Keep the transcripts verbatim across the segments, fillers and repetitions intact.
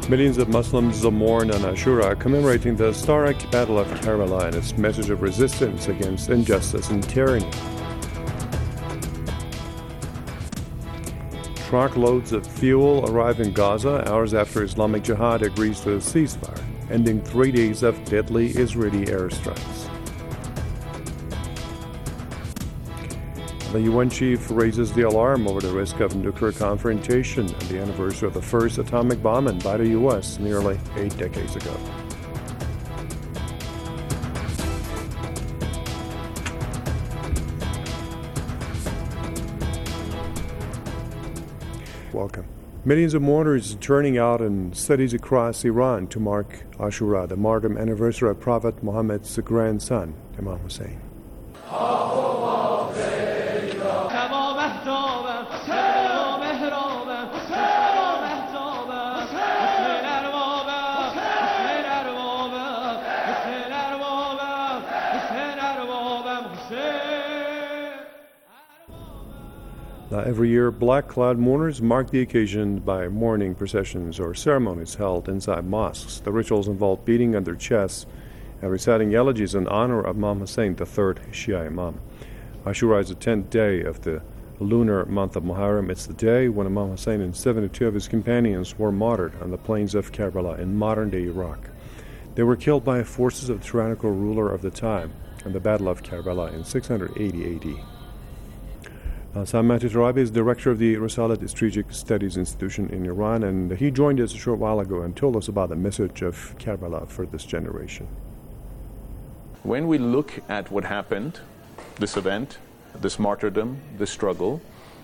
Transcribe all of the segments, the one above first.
Millions of Muslims mourn on Ashura, commemorating the historic Battle of Karbala and its message of resistance against injustice and tyranny. Truckloads of fuel arrive in Gaza hours after Islamic Jihad agrees to a ceasefire, ending three days of deadly Israeli airstrikes. The U N chief raises the alarm over the risk of nuclear confrontation on the anniversary of the first atomic bombing by the U S nearly eight decades ago. Welcome. Millions of mourners turning out in cities across Iran to mark Ashura, the martyrdom anniversary of Prophet Muhammad's grandson, Imam Hussein. Now, every year, black-clad mourners mark the occasion by mourning processions or ceremonies held inside mosques. The rituals involve beating on their chests and reciting elegies in honor of Imam Hussein, the third Shia Imam. Ashura is the tenth day of the lunar month of Muharram. It's the day when Imam Hussein and seventy-two of his companions were martyred on the plains of Karbala in modern-day Iraq. They were killed by forces of the tyrannical ruler of the time in the Battle of Karbala in six hundred eighty A D. Uh, Sam Turabi is director of the Risalat Strategic Studies Institution in Iran, and he joined us a short while ago and told us about the message of Karbala for this generation. When we look at what happened, this event, this martyrdom, this struggle,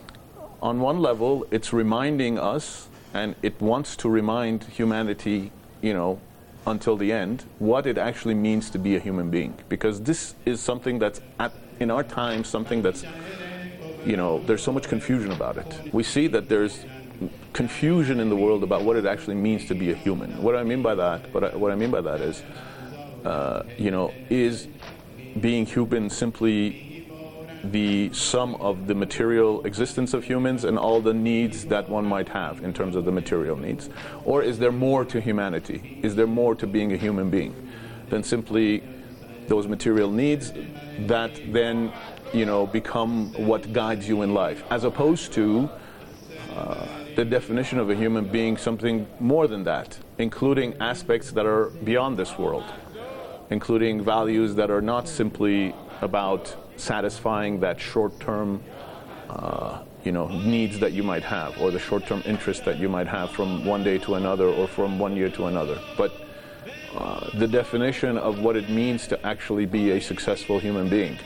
on one level, it's reminding us, and it wants to remind humanity, you know, until the end, what it actually means to be a human being. Because this is something that's, at, in our time, something that's, you know, there's so much confusion about it. We see that there's confusion in the world about what it actually means to be a human. What I mean by that, what I, what I mean by that is, uh, you know, is being human simply the sum of the material existence of humans and all the needs that one might have in terms of the material needs? Or is there more to humanity? Is there more to being a human being than simply those material needs that then, you know, become what guides you in life, as opposed to uh, the definition of a human being something more than that, including aspects that are beyond this world, including values that are not simply about satisfying that short-term, uh, you know, needs that you might have, or the short-term interest that you might have from one day to another or from one year to another, but uh, the definition of what it means to actually be a successful human being.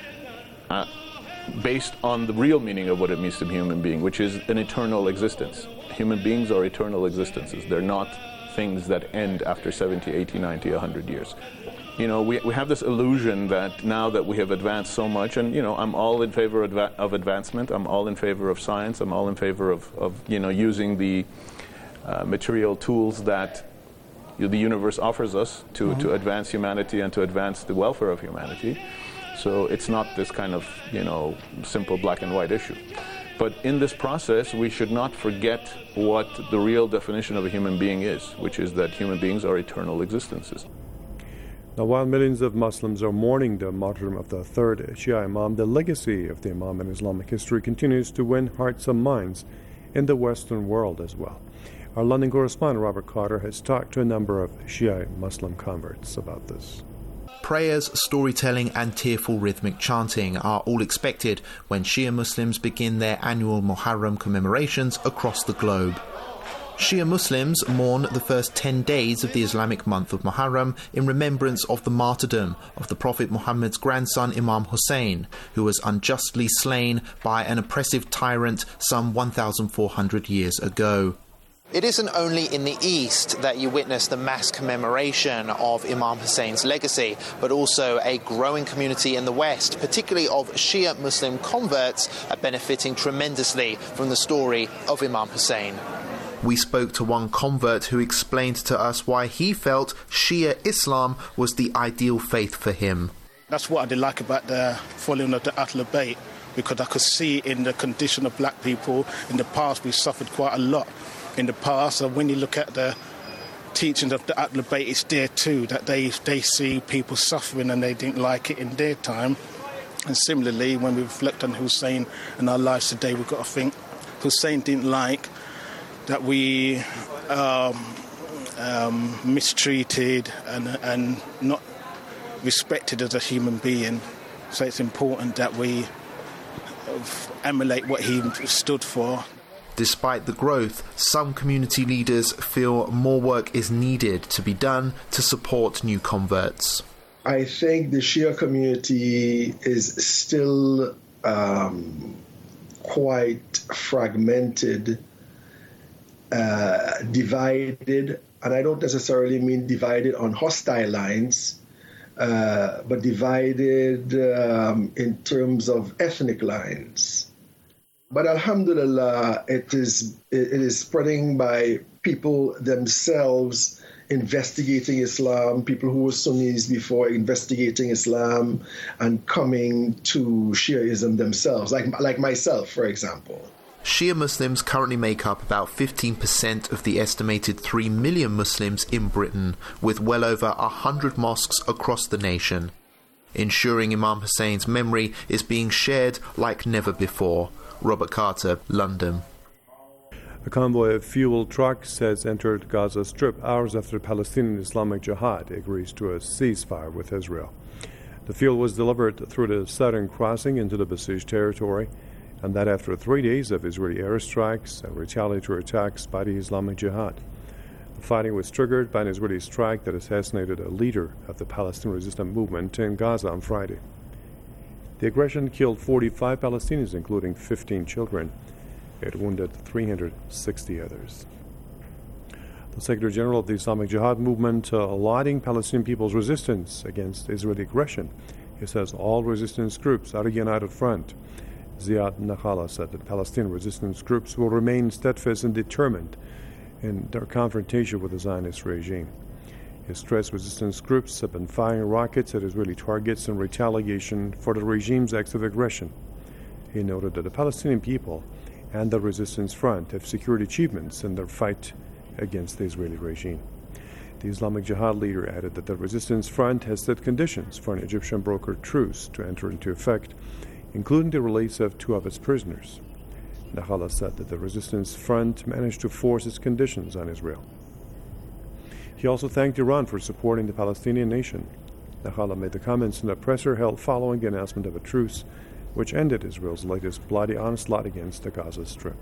Uh, based on the real meaning of what it means to be a human being, which is an eternal existence. Human beings are eternal existences. They're not things that end after seventy, eighty, ninety, one hundred years. You know, we we have this illusion that now that we have advanced so much, and, you know, I'm all in favor of, of advancement, I'm all in favor of science, I'm all in favor of, of you know, using the uh, material tools that you know, the universe offers us to, mm-hmm. to advance humanity and to advance the welfare of humanity. So it's not this kind of, you know, simple black and white issue. But in this process, we should not forget what the real definition of a human being is, which is that human beings are eternal existences. Now, while millions of Muslims are mourning the martyrdom of the third Shia Imam, the legacy of the Imam in Islamic history continues to win hearts and minds in the Western world as well. Our London correspondent, Robert Carter, has talked to a number of Shia Muslim converts about this. Prayers, storytelling and tearful rhythmic chanting are all expected when Shia Muslims begin their annual Muharram commemorations across the globe. Shia Muslims mourn the first ten days of the Islamic month of Muharram in remembrance of the martyrdom of the Prophet Muhammad's grandson Imam Hussein, who was unjustly slain by an oppressive tyrant some one thousand four hundred years ago. It isn't only in the East that you witness the mass commemoration of Imam Hussein's legacy, but also a growing community in the West, particularly of Shia Muslim converts, are benefiting tremendously from the story of Imam Hussein. We spoke to one convert who explained to us why he felt Shia Islam was the ideal faith for him. That's what I did like about the following of the Ahlul Bayt, because I could see in the condition of black people in the past we suffered quite a lot. In the past, and when you look at the teachings of the Ahlul Bayt is there too, that they, they see people suffering and they didn't like it in their time. And similarly, when we reflect on Hussein and our lives today, we've got to think Hussein didn't like that we um, um, mistreated and, and not respected as a human being. So it's important that we emulate what he stood for. Despite the growth, some community leaders feel more work is needed to be done to support new converts. I think the Shia community is still um, quite fragmented, uh, divided, and I don't necessarily mean divided on hostile lines, uh, but divided um, in terms of ethnic lines. But alhamdulillah, it is it is spreading by people themselves investigating Islam, people who were Sunnis before investigating Islam and coming to Shiaism themselves, like like myself, for example. Shia Muslims currently make up about fifteen percent of the estimated three million Muslims in Britain, with well over one hundred mosques across the nation. Ensuring Imam Hussein's memory is being shared like never before. Robert Carter, London. A convoy of fuel trucks has entered Gaza Strip hours after Palestinian Islamic Jihad agrees to a ceasefire with Israel. The fuel was delivered through the southern crossing into the besieged territory, and that after three days of Israeli airstrikes and retaliatory attacks by the Islamic Jihad. The fighting was triggered by an Israeli strike that assassinated a leader of the Palestinian resistance movement in Gaza on Friday. The aggression killed forty-five Palestinians, including fifteen children. It wounded three hundred sixty others. The Secretary General of the Islamic Jihad movement uh, lauding Palestinian people's resistance against Israeli aggression. He says all resistance groups are a united front. Ziad Nakhala said that Palestinian resistance groups will remain steadfast and determined in their confrontation with the Zionist regime. He stressed resistance groups have been firing rockets at Israeli targets in retaliation for the regime's acts of aggression. He noted that the Palestinian people and the resistance front have secured achievements in their fight against the Israeli regime. The Islamic Jihad leader added that the resistance front has set conditions for an Egyptian brokered truce to enter into effect, including the release of two of its prisoners. Nakhala said that the resistance front managed to force its conditions on Israel. He also thanked Iran for supporting the Palestinian nation. Nakhala made the comments in a presser held following the announcement of a truce, which ended Israel's latest bloody onslaught against the Gaza Strip.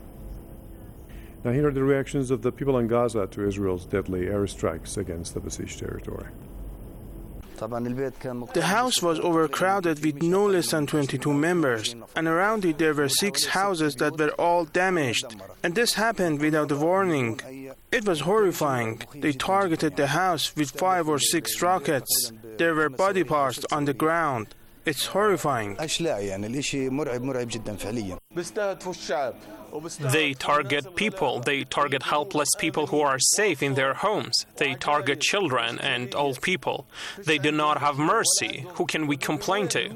Now here are the reactions of the people in Gaza to Israel's deadly airstrikes against the besieged territory. The house was overcrowded with no less than twenty-two members, and around it there were six houses that were all damaged. And this happened without a warning. It was horrifying. They targeted the house with five or six rockets. There were body parts on the ground. It's horrifying. They target people. They target helpless people who are safe in their homes. They target children and old people. They do not have mercy. Who can we complain to?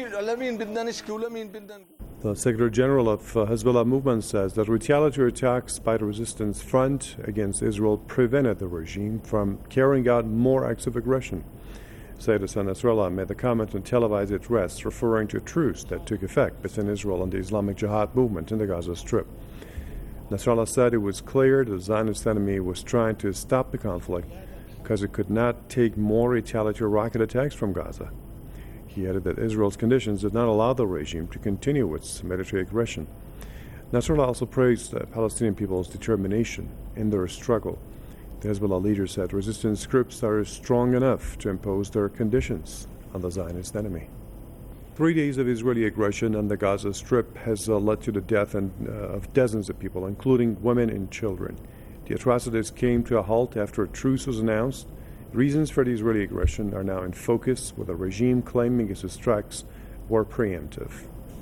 The Secretary General of uh, Hezbollah movement says that retaliatory attacks by the resistance front against Israel prevented the regime from carrying out more acts of aggression. Sayyid Hassan Nasrallah made the comment on televised address referring to a truce that took effect between Israel and the Islamic Jihad movement in the Gaza Strip. Nasrallah said it was clear the Zionist enemy was trying to stop the conflict because it could not take more retaliatory rocket attacks from Gaza. He added that Israel's conditions did not allow the regime to continue its military aggression. Nasrallah also praised the Palestinian people's determination in their struggle. The Hezbollah leader said resistance groups are strong enough to impose their conditions on the Zionist enemy. Three days of Israeli aggression on the Gaza Strip has uh, led to the death and, uh, of dozens of people, including women and children. The atrocities came to a halt after a truce was announced. Reasons for the Israeli aggression are now in focus, with the regime claiming its strikes were preemptive.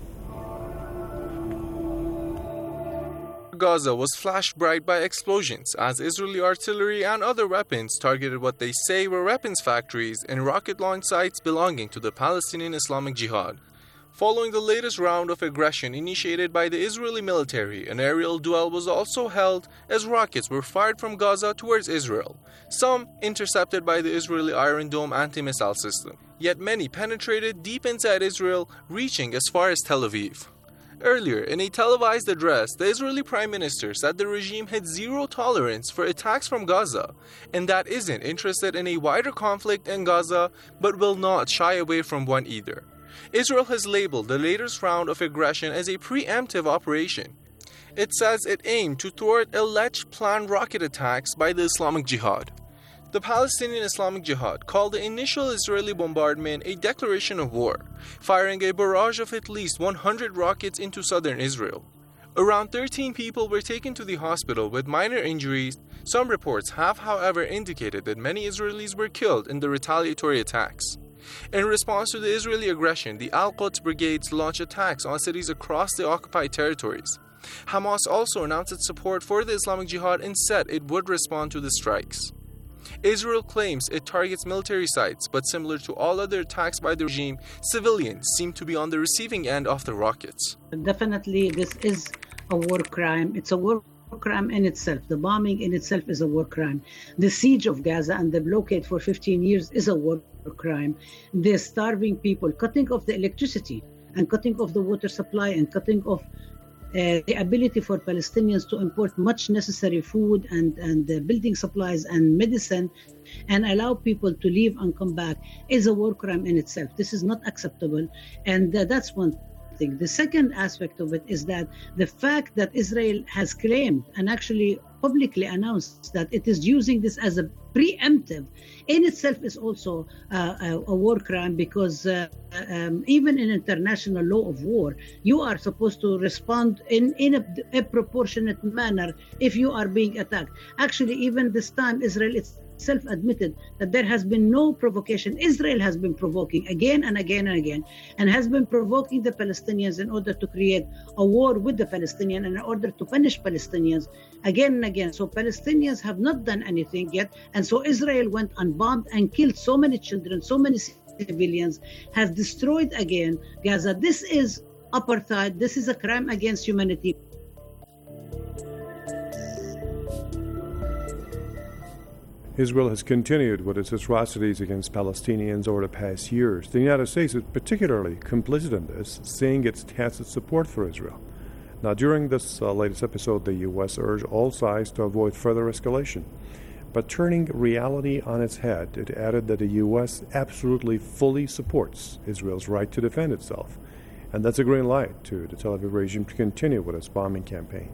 Gaza was flashed bright by explosions as Israeli artillery and other weapons targeted what they say were weapons factories and rocket launch sites belonging to the Palestinian Islamic Jihad. Following the latest round of aggression initiated by the Israeli military, an aerial duel was also held as rockets were fired from Gaza towards Israel, some intercepted by the Israeli Iron Dome anti-missile system. Yet many penetrated deep inside Israel, reaching as far as Tel Aviv. Earlier, in a televised address, the Israeli Prime Minister said the regime had zero tolerance for attacks from Gaza, and that isn't interested in a wider conflict in Gaza, but will not shy away from one either. Israel has labeled the latest round of aggression as a preemptive operation. It says it aimed to thwart alleged planned rocket attacks by the Islamic Jihad. The Palestinian Islamic Jihad called the initial Israeli bombardment a declaration of war, firing a barrage of at least one hundred rockets into southern Israel. Around thirteen people were taken to the hospital with minor injuries. Some reports have, however, indicated that many Israelis were killed in the retaliatory attacks. In response to the Israeli aggression, the Al-Quds brigades launched attacks on cities across the occupied territories. Hamas also announced its support for the Islamic Jihad and said it would respond to the strikes. Israel claims it targets military sites, but similar to all other attacks by the regime, civilians seem to be on the receiving end of the rockets. Definitely, this is a war crime. It's a war crime in itself. The bombing in itself is a war crime. The siege of Gaza and the blockade for fifteen years is a war crime. The starving people, cutting off the electricity and cutting off the water supply and cutting off uh, the ability for Palestinians to import much necessary food and, and uh, building supplies and medicine and allow people to leave and come back is a war crime in itself. This is not acceptable, and uh, that's one thing. The second aspect of it is that the fact that Israel has claimed and actually publicly announced that it is using this as a preemptive in itself is also uh, a, a war crime, because uh, um, even in international law of war, you are supposed to respond in, in a, a proportionate manner if you are being attacked. Actually, even this time, Israel is self-admitted that there has been no provocation. Israel has been provoking again and again and again, and has been provoking the Palestinians in order to create a war with the Palestinians and in order to punish Palestinians again and again. So Palestinians have not done anything yet, and so Israel went and bombed and killed so many children, so many civilians, has destroyed again Gaza. This is apartheid. This is a crime against humanity. Israel has continued with its atrocities against Palestinians over the past years. The United States is particularly complicit in this, saying its tacit support for Israel. Now, during this uh, latest episode, the U S urged all sides to avoid further escalation. But turning reality on its head, it added that the U S absolutely fully supports Israel's right to defend itself. And that's a green light to the Tel Aviv regime to continue with its bombing campaign.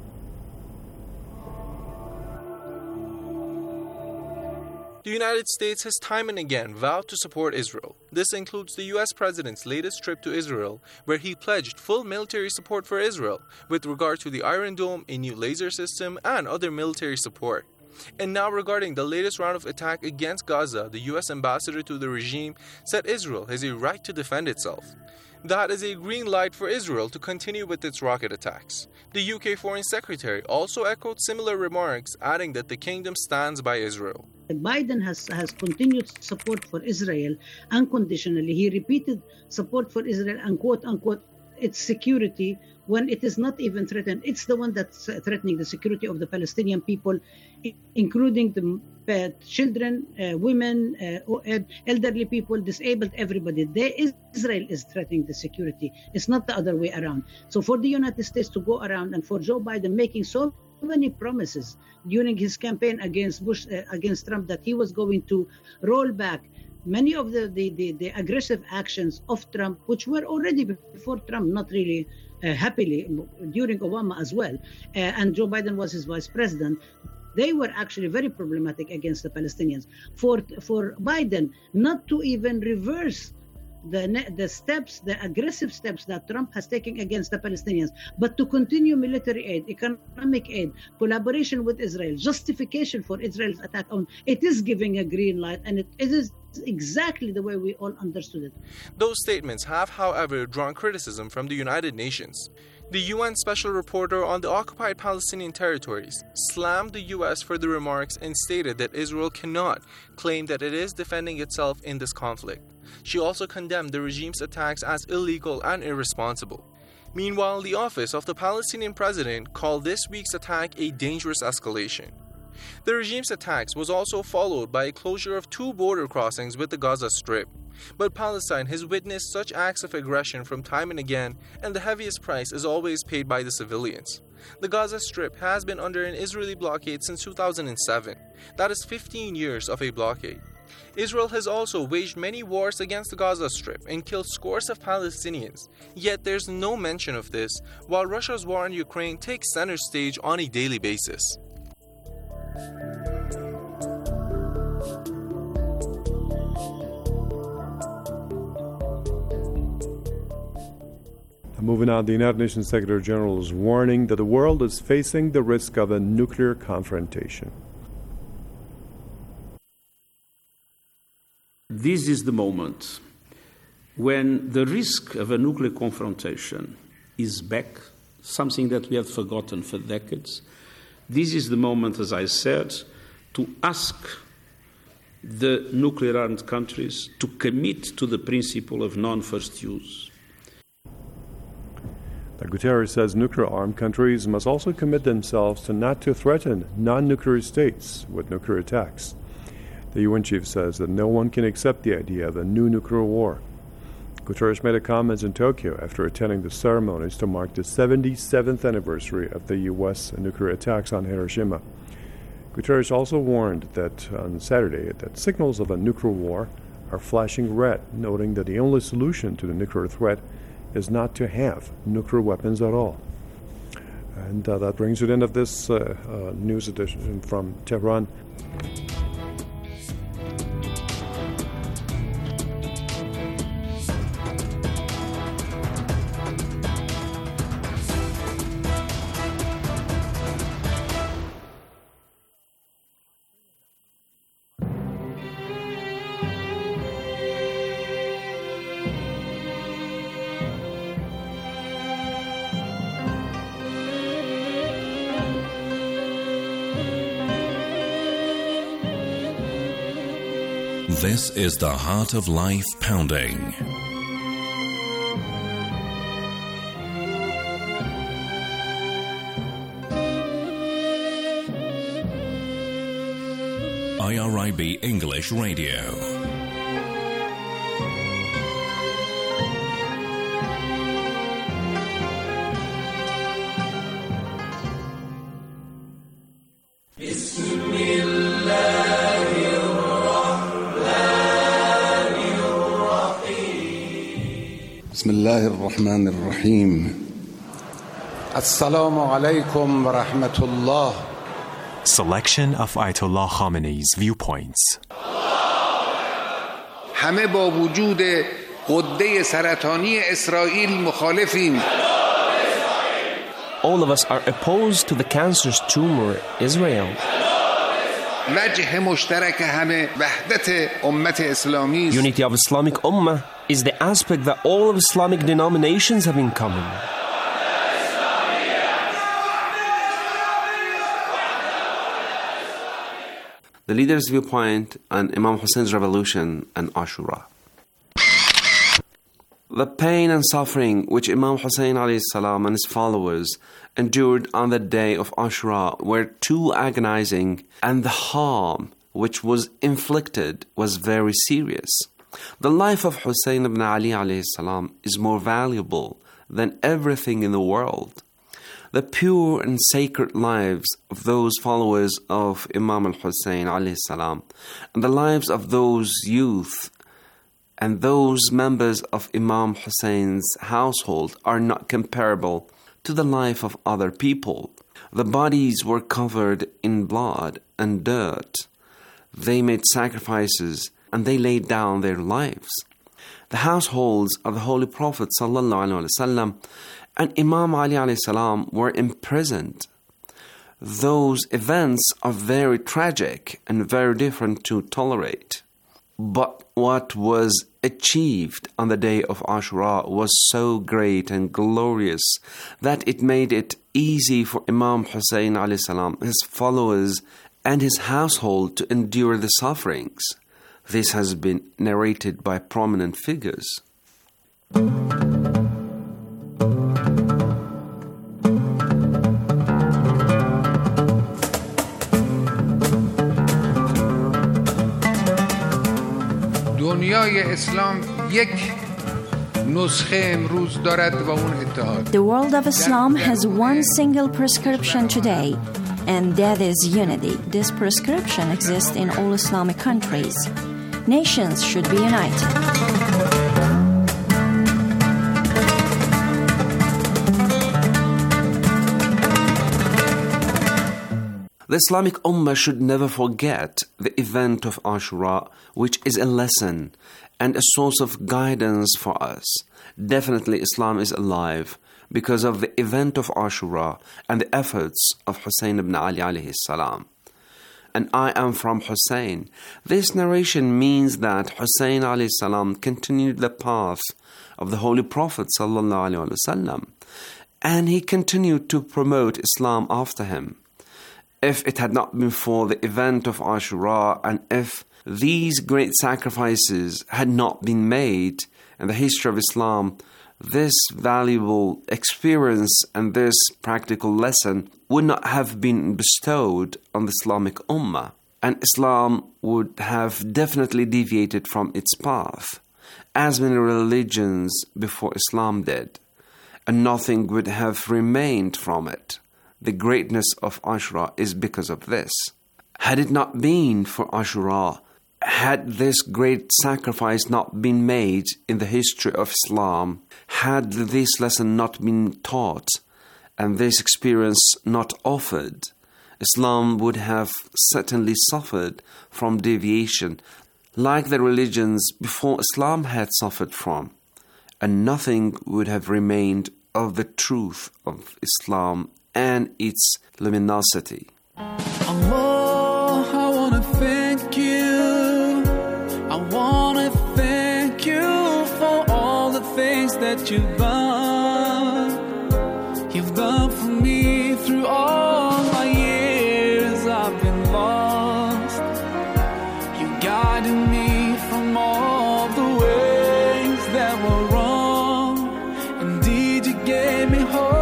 The United States has time and again vowed to support Israel. This includes the U S President's latest trip to Israel, where he pledged full military support for Israel with regard to the Iron Dome, a new laser system, and other military support. And now regarding the latest round of attack against Gaza, the U S ambassador to the regime said Israel has a right to defend itself. That is a green light for Israel to continue with its rocket attacks. The U K Foreign Secretary also echoed similar remarks, adding that the kingdom stands by Israel. Biden has, has continued support for Israel unconditionally. He repeated support for Israel and quote unquote its security when it is not even threatened. It's the one that's threatening the security of the Palestinian people, including the uh, children, uh, women, uh, elderly people, disabled, everybody. They, Israel is threatening the security. It's not the other way around. So for the United States to go around and for Joe Biden making so many promises during his campaign against Bush, uh, against Trump, that he was going to roll back many of the, the, the, the aggressive actions of Trump, which were already before Trump, not really uh, happily, during Obama as well, uh, and Joe Biden was his vice president. They were actually very problematic against the Palestinians. For, for Biden not to even reverse the the steps, the aggressive steps that Trump has taken against the Palestinians, but to continue military aid, economic aid, collaboration with Israel, justification for Israel's attack on, it is giving a green light, and it, it is exactly the way we all understood it. Those statements have, however, drawn criticism from the United Nations. The U N Special Reporter on the occupied Palestinian territories slammed the U S for the remarks and stated that Israel cannot claim that it is defending itself in this conflict. She also condemned the regime's attacks as illegal and irresponsible. Meanwhile, the office of the Palestinian president called this week's attack a dangerous escalation. The regime's attacks was also followed by a closure of two border crossings with the Gaza Strip. But Palestine has witnessed such acts of aggression from time and again, and the heaviest price is always paid by the civilians. The Gaza Strip has been under an Israeli blockade since two thousand seven. That is fifteen years of a blockade. Israel has also waged many wars against the Gaza Strip and killed scores of Palestinians. Yet there's no mention of this, while Russia's war in Ukraine takes center stage on a daily basis. Moving on, the United Nations Secretary General is warning that the world is facing the risk of a nuclear confrontation. This is the moment when the risk of a nuclear confrontation is back, something that we have forgotten for decades. This is the moment, as I said, to ask the nuclear-armed countries to commit to the principle of non-first use. Guterres says nuclear-armed countries must also commit themselves to not to threaten non-nuclear states with nuclear attacks. The U N chief says that no one can accept the idea of a new nuclear war. Guterres made a comment in Tokyo after attending the ceremonies to mark the seventy-seventh anniversary of the U S nuclear attacks on Hiroshima. Guterres also warned that on Saturday that signals of a nuclear war are flashing red, noting that the only solution to the nuclear threat is not to have nuclear weapons at all. And uh, that brings to the end of this uh, uh, news edition from Tehran. This is the Heart of Life Pounding. I R I B English Radio. بسم الله الرحمن الرحيم السلام عليكم ورحمة الله. Selection of Ayatollah Khamenei's viewpoints. همه با وجود غده سرطانی اسرائیل مخالفیم. All of us are opposed to the cancerous tumor Israel. وجه مشترک همه وحدت امت اسلامی. Unity of Islamic Ummah is the aspect that all of Islamic denominations have in common. The leader's viewpoint on Imam Hussein's revolution and Ashura. The pain and suffering which Imam Hussein alayhi salam and his followers endured on the day of Ashura were too agonizing, and the harm which was inflicted was very serious. The life of Hussein ibn Ali alayhi salam is more valuable than everything in the world. The pure and sacred lives of those followers of Imam al-Hussein alayhi salam and the lives of those youth and those members of Imam Hussein's household are not comparable to the life of other people. The bodies were covered in blood and dirt. They made sacrifices and they laid down their lives. The households of the Holy Prophet ﷺ and Imam Ali alayhi salam were imprisoned. Those events are very tragic and very different to tolerate. But what was achieved on the day of Ashura was so great and glorious that it made it easy for Imam Hussein alayhi salam, his followers, and his household to endure the sufferings. This has been narrated by prominent figures. دنیای اسلام یک نسخه امروز دارد و اون اتحاد. The world of Islam has one single prescription today, and that is unity. This prescription exists in all Islamic countries. Nations should be united. The Islamic Ummah should never forget the event of Ashura, which is a lesson and a source of guidance for us. Definitely Islam is alive because of the event of Ashura and the efforts of Hussein ibn Ali alayhi salam. And I am from Hussein. This narration means that Hussein alayhi salam continued the path of the Holy Prophet sallallahu alayhi wasallam, and he continued to promote Islam after him. If it had not been for the event of Ashura, and if these great sacrifices had not been made in the history of Islam, this valuable experience and this practical lesson would not have been bestowed on the Islamic Ummah, and Islam would have definitely deviated from its path, as many religions before Islam did, and nothing would have remained from it. The greatness of Ashura is because of this. Had it not been for Ashura, had this great sacrifice not been made in the history of Islam, had this lesson not been taught, and this experience not offered, Islam would have certainly suffered from deviation, like the religions before Islam had suffered from, and nothing would have remained of the truth of Islam and its luminosity. Allah, I want to thank you. I want to thank you for all the things that you've done. You've done for me through all my years I've been lost. You guided me from all the ways that were wrong. Indeed, you gave me hope.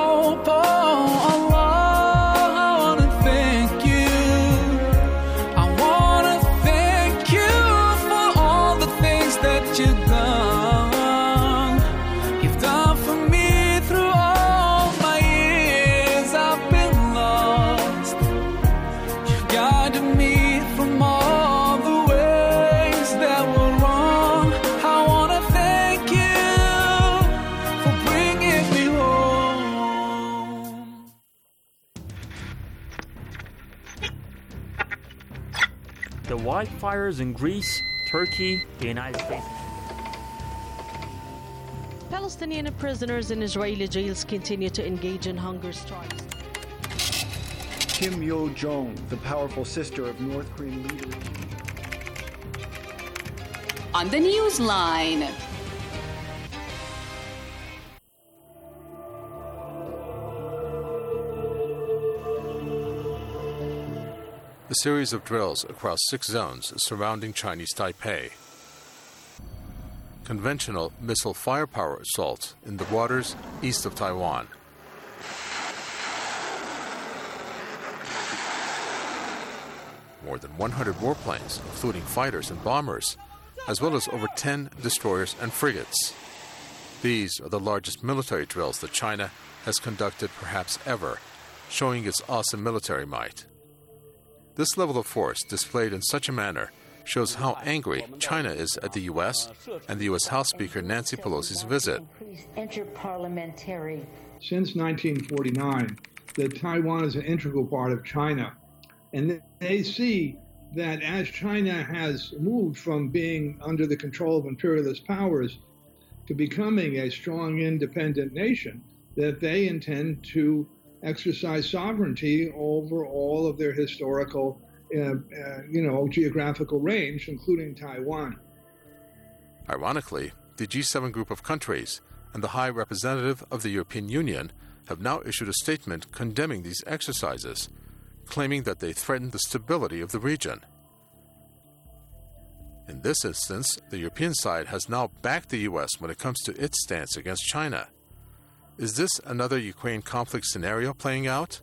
The wildfires in Greece, Turkey, the United States. Palestinian prisoners in Israeli jails continue to engage in hunger strikes. Kim Yo-jong, the powerful sister of North Korean leader. On the Newsline. A series of drills across six zones surrounding Chinese Taipei. Conventional missile firepower assaults in the waters east of Taiwan. More than one hundred warplanes, including fighters and bombers, as well as over ten destroyers and frigates. These are the largest military drills that China has conducted perhaps ever, showing its awesome military might. This level of force displayed in such a manner shows how angry China is at the U S and the U S House Speaker Nancy Pelosi's visit. Since nineteen forty-nine, that Taiwan is an integral part of China. And they see that as China has moved from being under the control of imperialist powers to becoming a strong independent nation, that they intend to exercise sovereignty over all of their historical, uh, uh, you know, geographical range, including Taiwan. Ironically, the G seven group of countries and the High Representative of the European Union have now issued a statement condemning these exercises, claiming that they threaten the stability of the region. In this instance, the European side has now backed the U S when it comes to its stance against China. Is this another Ukraine conflict scenario playing out?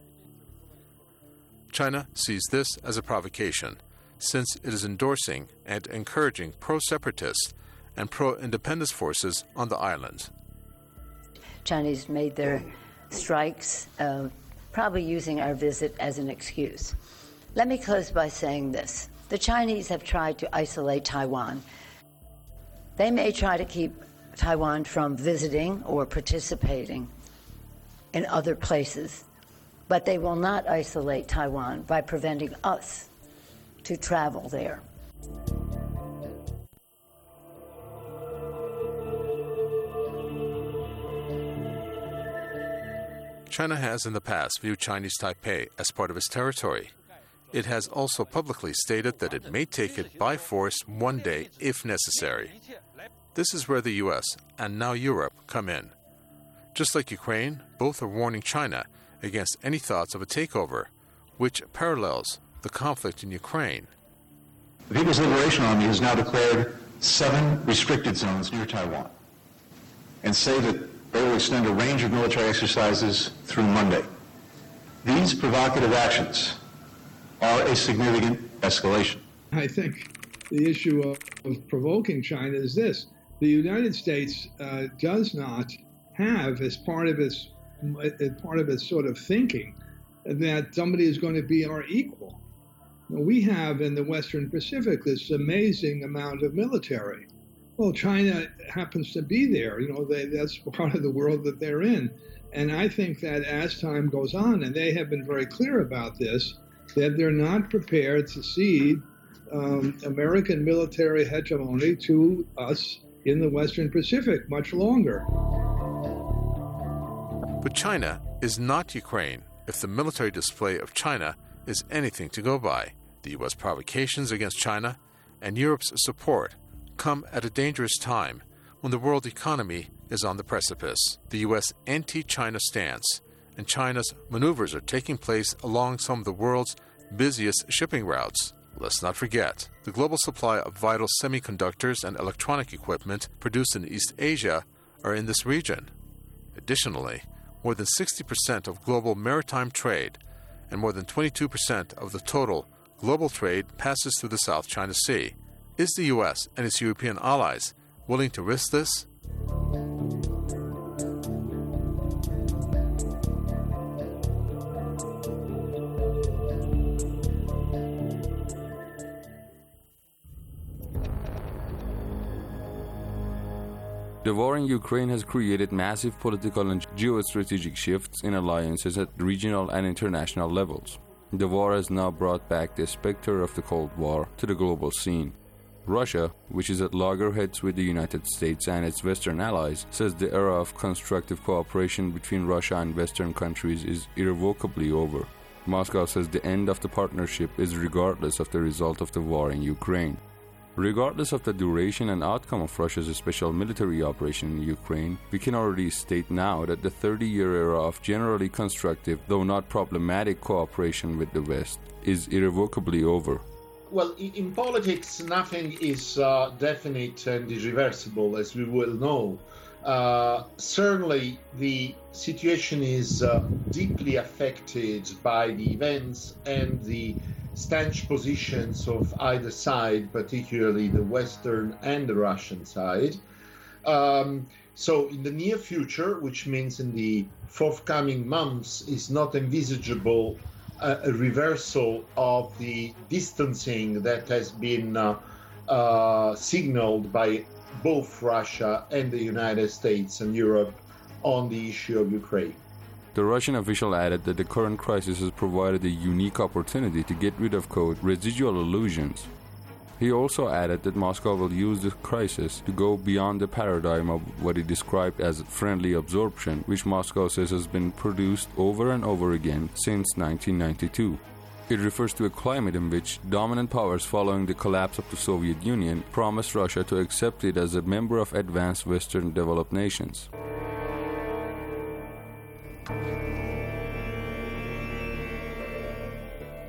China sees this as a provocation, since it is endorsing and encouraging pro-separatist and pro-independence forces on the island. Chinese made their strikes, uh, probably using our visit as an excuse. Let me close by saying this. The Chinese have tried to isolate Taiwan. They may try to keep Taiwan from visiting or participating in other places, but they will not isolate Taiwan by preventing us to travel there. China has in the past viewed Chinese Taipei as part of its territory. It has also publicly stated that it may take it by force one day if necessary. This is where the U S and now Europe come in. Just like Ukraine, both are warning China against any thoughts of a takeover, which parallels the conflict in Ukraine. The People's Liberation Army has now declared seven restricted zones near Taiwan and say that they will extend a range of military exercises through Monday. These provocative actions are a significant escalation. I think the issue of, of provoking China is this. The United States uh, does not have, as part of its as part of its sort of thinking, that somebody is going to be our equal. We have in the Western Pacific this amazing amount of military. Well, China happens to be there. You know, they, that's part of the world that they're in. And I think that as time goes on, and they have been very clear about this, that they're not prepared to cede um, American military hegemony to us in the Western Pacific much longer. But China is not Ukraine if the military display of China is anything to go by. The U S provocations against China and Europe's support come at a dangerous time when the world economy is on the precipice. The U S anti-China stance and China's maneuvers are taking place along some of the world's busiest shipping routes. Let's not forget, the global supply of vital semiconductors and electronic equipment produced in East Asia are in this region. Additionally, more than sixty percent of global maritime trade and more than twenty-two percent of the total global trade passes through the South China Sea. Is the U S and its European allies willing to risk this? The war in Ukraine has created massive political and geostrategic shifts in alliances at regional and international levels. The war has now brought back the specter of the Cold War to the global scene. Russia, which is at loggerheads with the United States and its Western allies, says the era of constructive cooperation between Russia and Western countries is irrevocably over. Moscow says the end of the partnership is regardless of the result of the war in Ukraine. Regardless of the duration and outcome of Russia's special military operation in Ukraine, we can already state now that the thirty-year era of generally constructive, though not problematic, cooperation with the West is irrevocably over. Well, in politics, nothing is uh, definite and irreversible, as we well know. Uh, certainly, the situation is uh, deeply affected by the events and the stanch positions of either side, particularly the Western and the Russian side. Um, so in the near future, which means in the forthcoming months, is not envisageable uh, a reversal of the distancing that has been uh, uh, signaled by both Russia and the United States and Europe on the issue of Ukraine. The Russian official added that the current crisis has provided a unique opportunity to get rid of, quote, residual illusions. He also added that Moscow will use the crisis to go beyond the paradigm of what he described as friendly absorption, which Moscow says has been produced over and over again since nineteen ninety-two. It refers to a climate in which dominant powers following the collapse of the Soviet Union promised Russia to accept it as a member of advanced Western developed nations.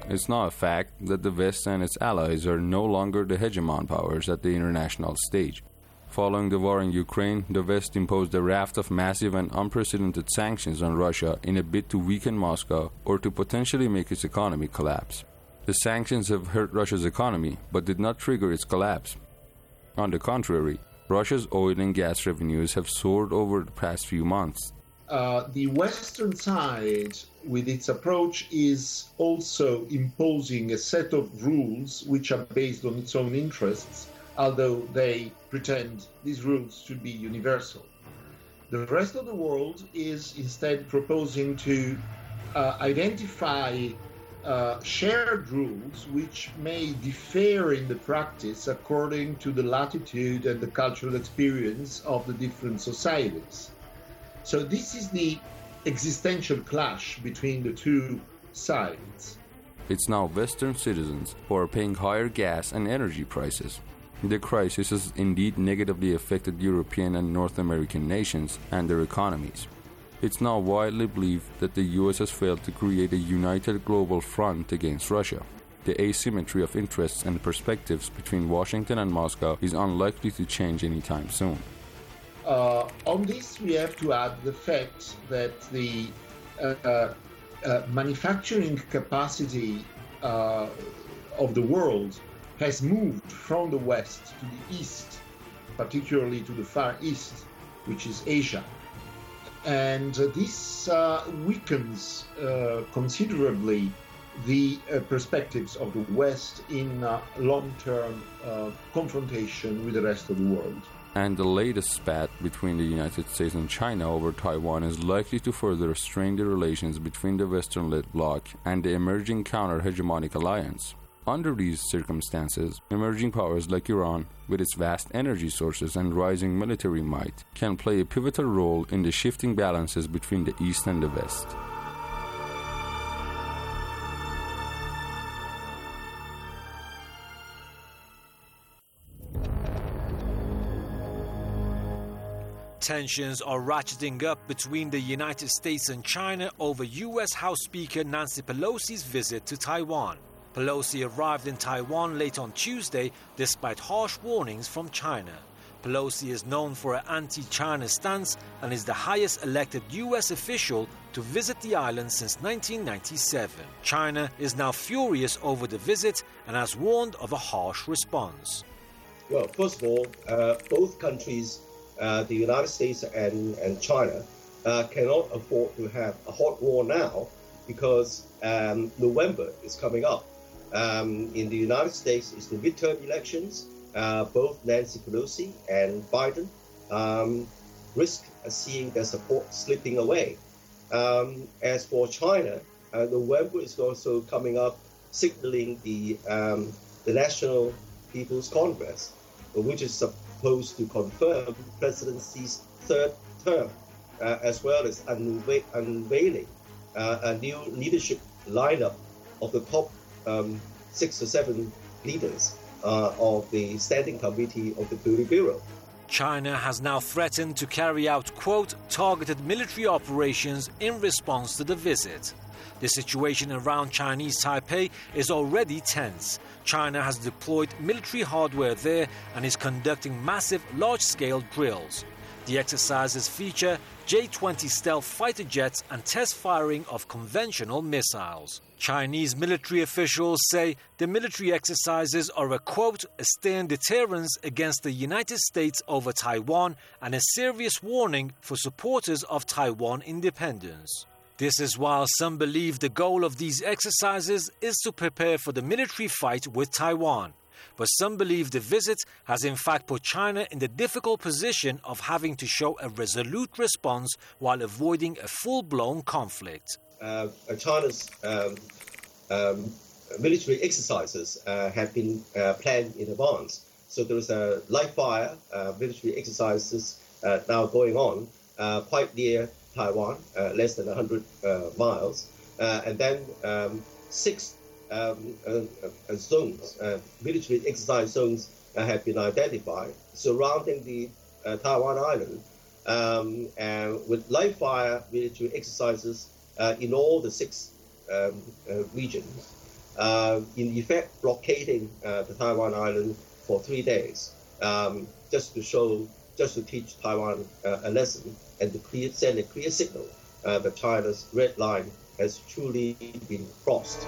It's now a fact that the West and its allies are no longer the hegemon powers at the international stage. Following the war in Ukraine, the West imposed a raft of massive and unprecedented sanctions on Russia in a bid to weaken Moscow or to potentially make its economy collapse. The sanctions have hurt Russia's economy, but did not trigger its collapse. On the contrary, Russia's oil and gas revenues have soared over the past few months. Uh, the Western side, with its approach, is also imposing a set of rules which are based on its own interests, although they pretend these rules to be universal. The rest of the world is instead proposing to uh, identify uh, shared rules which may differ in the practice according to the latitude and the cultural experience of the different societies. So this is the existential clash between the two sides. It's now Western citizens who are paying higher gas and energy prices. The crisis has indeed negatively affected European and North American nations and their economies. It's now widely believed that the U S has failed to create a united global front against Russia. The asymmetry of interests and perspectives between Washington and Moscow is unlikely to change anytime soon. Uh, on this, we have to add the fact that the uh, uh, uh, manufacturing capacity uh, of the world has moved from the west to the east, particularly to the far east, which is Asia. And uh, this uh, weakens uh, considerably the uh, perspectives of the West in uh, long-term uh, confrontation with the rest of the world. And the latest spat between the United States and China over Taiwan is likely to further strain the relations between the Western-led bloc and the emerging counter-hegemonic alliance. Under these circumstances, emerging powers like Iran, with its vast energy sources and rising military might, can play a pivotal role in the shifting balances between the East and the West. Tensions are ratcheting up between the United States and China over U S House Speaker Nancy Pelosi's visit to Taiwan. Pelosi arrived in Taiwan late on Tuesday despite harsh warnings from China. Pelosi is known for her anti-China stance and is the highest elected U S official to visit the island since nineteen ninety-seven. China is now furious over the visit and has warned of a harsh response. Well, first of all, uh, both countries, uh, the United States and, and China, uh, cannot afford to have a hot war now because um, November is coming up. Um, in the United States, it's the midterm elections. Uh, both Nancy Pelosi and Biden um, risk seeing their support slipping away. Um, as for China, uh, November is also coming up, signaling the um, the National People's Congress, which is supposed to confirm President Xi's third term, uh, as well as unve- unveiling uh, a new leadership lineup of the top um, six or seven leaders uh, of the Standing Committee of the Politburo. China has now threatened to carry out, quote, targeted military operations in response to the visit. The situation around Chinese Taipei is already tense. China has deployed military hardware there and is conducting massive, large-scale drills. The exercises feature J twenty stealth fighter jets and test firing of conventional missiles. Chinese military officials say the military exercises are a, quote, a stern deterrence against the United States over Taiwan and a serious warning for supporters of Taiwan independence. This is while some believe the goal of these exercises is to prepare for the military fight with Taiwan. But some believe the visit has in fact put China in the difficult position of having to show a resolute response while avoiding a full-blown conflict. Uh, China's um, um, military exercises uh, have been uh, planned in advance. So there is a live fire uh, military exercises uh, now going on uh, quite near Taiwan, uh, less than one hundred uh, miles. Uh, and then um, six um, uh, uh, zones, uh, military exercise zones uh, have been identified surrounding the uh, Taiwan island um, and with live fire military exercises Uh, in all the six um, uh, regions. uh, in effect blockading uh, the Taiwan island for three days, um, just to show, just to teach Taiwan uh, a lesson and to clear, send a clear signal uh, that China's red line has truly been crossed.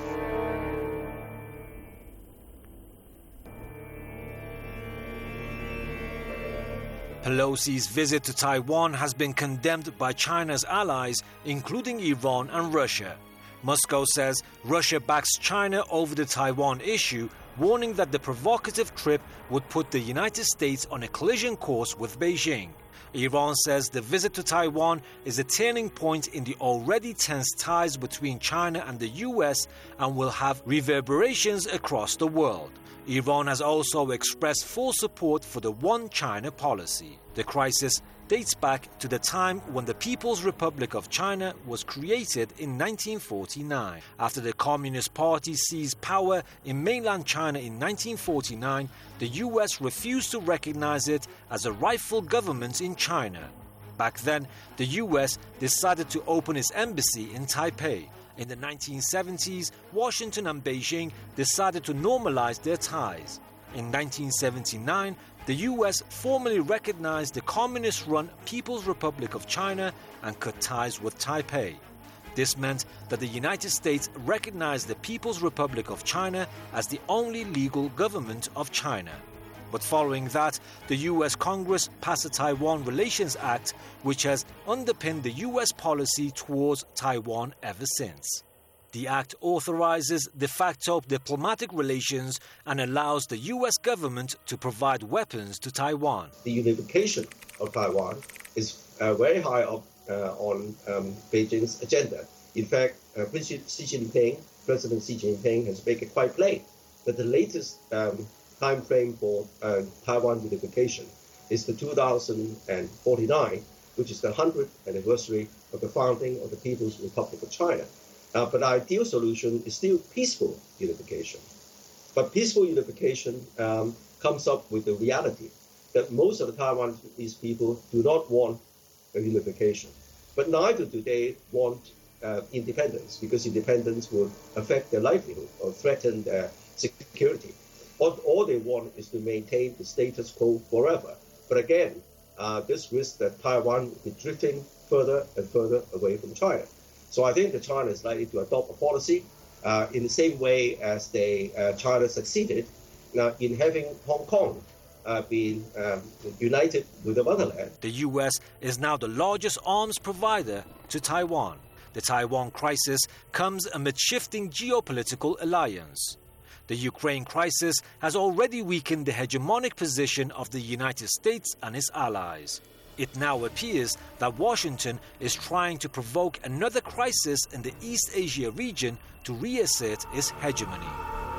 Pelosi's visit to Taiwan has been condemned by China's allies, including Iran and Russia. Moscow says Russia backs China over the Taiwan issue, warning that the provocative trip would put the United States on a collision course with Beijing. Iran says the visit to Taiwan is a turning point in the already tense ties between China and the U S and will have reverberations across the world. Iran has also expressed full support for the One China policy. The crisis dates back to the time when the People's Republic of China was created in nineteen forty-nine. After the Communist Party seized power in mainland China in nineteen forty-nine, the U S refused to recognize it as a rightful government in China. Back then, the U S decided to open its embassy in Taipei. In the nineteen seventies, Washington and Beijing decided to normalize their ties. In nineteen seventy-nine, the U S formally recognized the communist-run People's Republic of China and cut ties with Taipei. This meant that the United States recognized the People's Republic of China as the only legal government of China. But following that, the U S Congress passed the Taiwan Relations Act, which has underpinned the U S policy towards Taiwan ever since. The act authorizes de facto diplomatic relations and allows the U S government to provide weapons to Taiwan. The unification of Taiwan is uh, very high up uh, on um, Beijing's agenda. In fact, uh, President Xi Jinping, President Xi Jinping has made it quite plain that the latest um, time frame for uh, Taiwan unification is the two thousand forty-nine, which is the hundredth anniversary of the founding of the People's Republic of China. Uh, but the ideal solution is still peaceful unification. But peaceful unification um, comes up with the reality that most of the Taiwanese people do not want a unification. But neither do they want uh, independence, because independence would affect their livelihood or threaten their security. All, all they want is to maintain the status quo forever. But again, uh, this risks that Taiwan will be drifting further and further away from China. So I think that China is likely to adopt a policy uh, in the same way as they, uh, China succeeded now in having Hong Kong uh, being um, united with the motherland. The U S is now the largest arms provider to Taiwan. The Taiwan crisis comes amid shifting geopolitical alliance. The Ukraine crisis has already weakened the hegemonic position of the United States and its allies. It now appears that Washington is trying to provoke another crisis in the East Asia region to reassert its hegemony.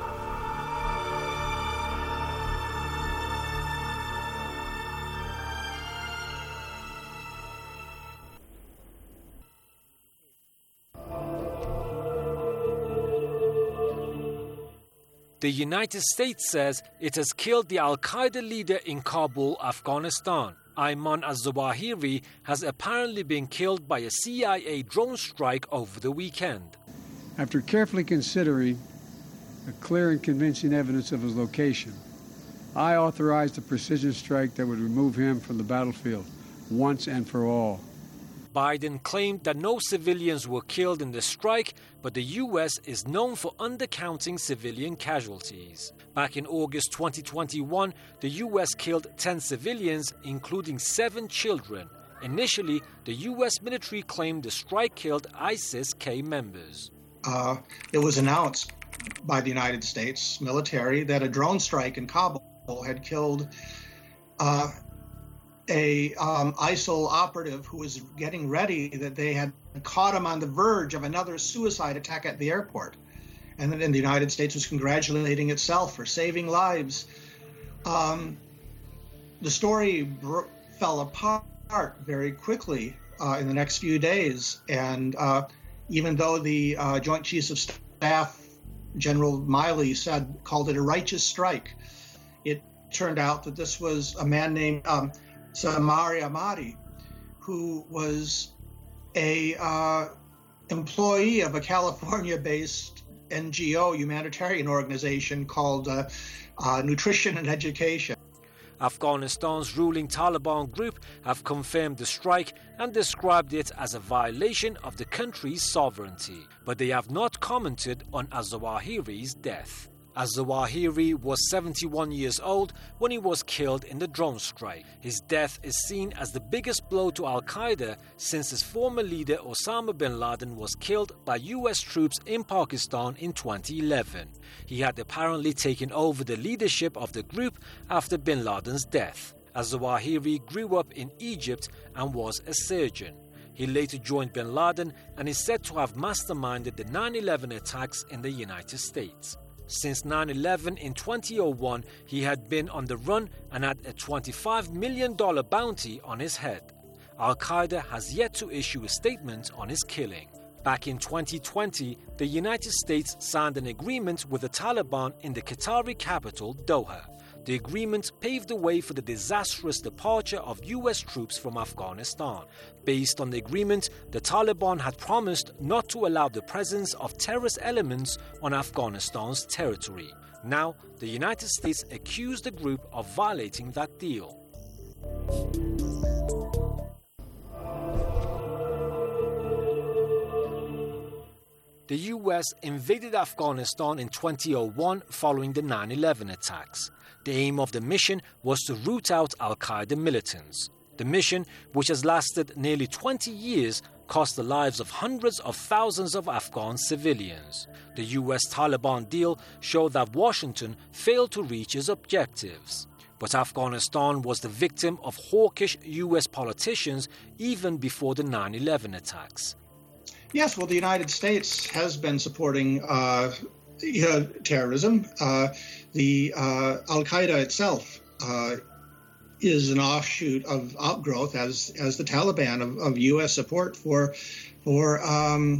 The United States says it has killed the Al-Qaeda leader in Kabul, Afghanistan. Ayman al-Zawahiri has apparently been killed by a C I A drone strike over the weekend. After carefully considering the clear and convincing evidence of his location, I authorized a precision strike that would remove him from the battlefield once and for all. Biden claimed that no civilians were killed in the strike, but the U S is known for undercounting civilian casualties. Back in August twenty twenty-one, the U S killed ten civilians, including seven children. Initially, the U S military claimed the strike killed ISIS-K members. Uh, it was announced by the United States military that a drone strike in Kabul had killed uh, a um, ISIL operative who was getting ready, that they had caught him on the verge of another suicide attack at the airport. And then the United States was congratulating itself for saving lives. Um, the story br- fell apart very quickly uh, in the next few days. And uh, even though the uh, Joint Chiefs of Staff, General Miley, said, called it a righteous strike, it turned out that this was a man named um, Samari Ahmadi, who was a uh, employee of a California-based N G O humanitarian organization called uh, uh, Nutrition and Education. Afghanistan's ruling Taliban group have confirmed the strike and described it as a violation of the country's sovereignty, but they have not commented on al-Zawahiri's death. Al-Zawahiri was seventy-one years old when he was killed in the drone strike. His death is seen as the biggest blow to Al-Qaeda since his former leader Osama bin Laden was killed by U S troops in Pakistan in twenty eleven. He had apparently taken over the leadership of the group after bin Laden's death. Al-Zawahiri grew up in Egypt and was a surgeon. He later joined bin Laden and is said to have masterminded the nine eleven attacks in the United States. Since nine eleven in twenty oh one, he had been on the run and had a twenty-five million dollars bounty on his head. Al-Qaeda has yet to issue a statement on his killing. Back in twenty twenty, the United States signed an agreement with the Taliban in the Qatari capital, Doha. The agreement paved the way for the disastrous departure of U S troops from Afghanistan. Based on the agreement, the Taliban had promised not to allow the presence of terrorist elements on Afghanistan's territory. Now, the United States accused the group of violating that deal. The U S invaded Afghanistan in twenty oh one following the nine eleven attacks. The aim of the mission was to root out Al-Qaeda militants. The mission, which has lasted nearly twenty years, cost the lives of hundreds of thousands of Afghan civilians. The U S-Taliban deal showed that Washington failed to reach its objectives. But Afghanistan was the victim of hawkish U S politicians even before the nine eleven attacks. Yes, well, the United States has been supporting uh, you know, terrorism. Uh, the uh, Al-Qaeda itself uh, is an offshoot of outgrowth, as as the Taliban, of, of U S support for for um,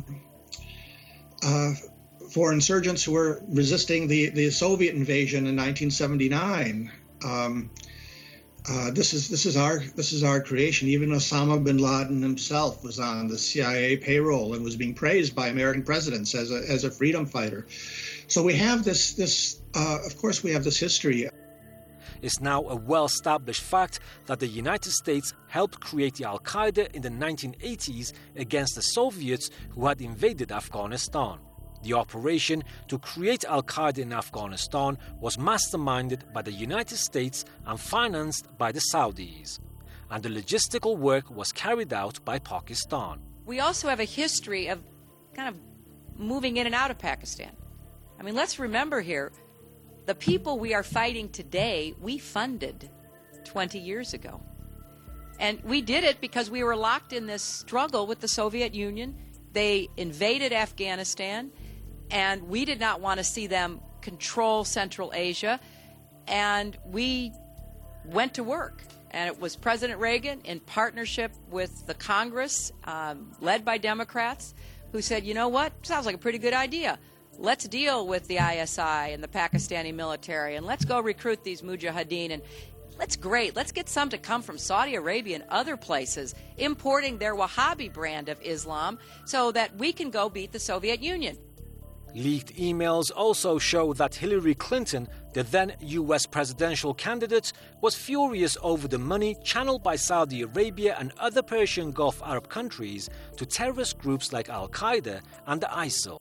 uh, for insurgents who were resisting the, the Soviet invasion in nineteen seventy-nine. Um, Uh, this is this is our this is our creation. Even Osama bin Laden himself was on the C I A payroll and was being praised by American presidents as a as a freedom fighter. So we have this this uh, of course we have this history. It's now a well-established fact that the United States helped create the Al-Qaeda in the nineteen eighties against the Soviets who had invaded Afghanistan. The operation to create Al-Qaeda in Afghanistan was masterminded by the United States and financed by the Saudis. And the logistical work was carried out by Pakistan. We also have a history of kind of moving in and out of Pakistan. I mean, let's remember here, the people we are fighting today, we funded twenty years ago. And we did it because we were locked in this struggle with the Soviet Union. They invaded Afghanistan, and we did not want to see them control Central Asia. And we went to work. And it was President Reagan, in partnership with the Congress, um, led by Democrats, who said, you know what, sounds like a pretty good idea. Let's deal with the I S I and the Pakistani military, and let's go recruit these mujahideen. And that's great. Let's get some to come from Saudi Arabia and other places, importing their Wahhabi brand of Islam so that we can go beat the Soviet Union. Leaked emails also show that Hillary Clinton, the then U S presidential candidate, was furious over the money channeled by Saudi Arabia and other Persian Gulf Arab countries to terrorist groups like Al-Qaeda and the ISIL.